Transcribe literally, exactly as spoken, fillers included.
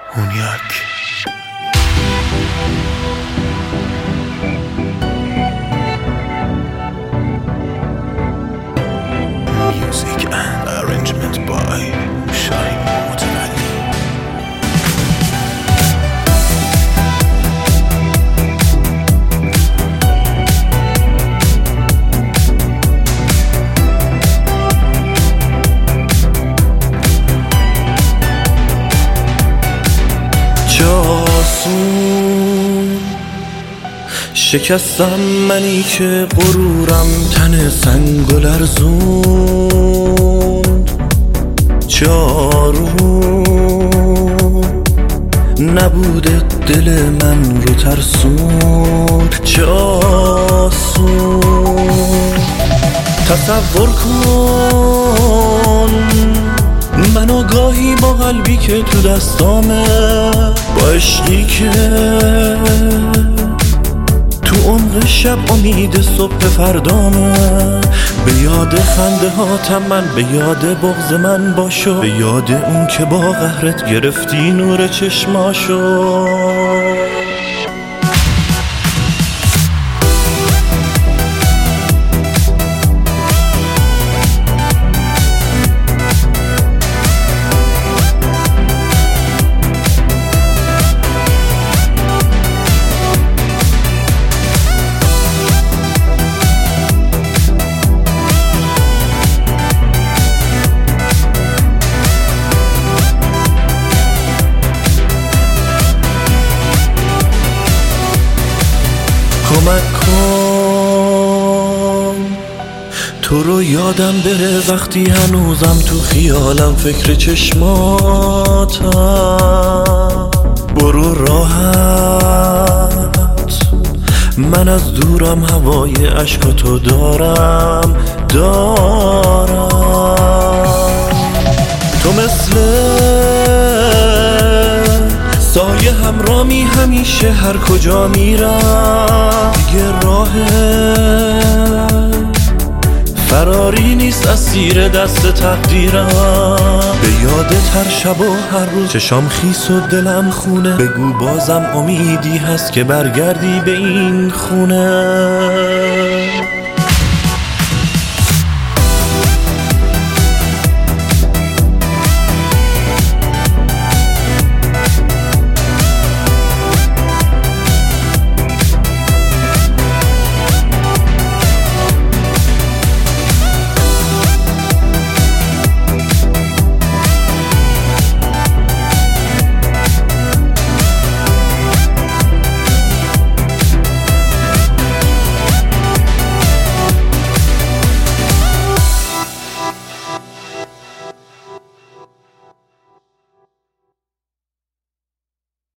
هونیاک. Music and arrangement by Shine Mutawalli. جاسون شکستم منی که غرورم تن سنگ و لرزوند. جارو نبوده دل من رو ترسوند. جاسون تصور کن منو گاهی با قلبی که تو دستامه، با عشقی که تو عمق شب امید صبح فردامه. به یاد خنده هاتم من، به یاد بغض من باشو، به یاد اون که با قهرت گرفتی نور چشماشو. کمک کن تو رو یادم بره وقتی هنوزم تو خیالم فکر چشماتم. برو راحت من از دورم هوای عشقاتو دارم دارم. تو مثل سایه همرامی همیشه هر کجا میرم. دیگه راه فراری نیست اسیر دست تقدیرم. به یادت هر شب و هر روز چشام خیس و دلم خونه. بگو بازم امیدی هست که برگردی به این خونه.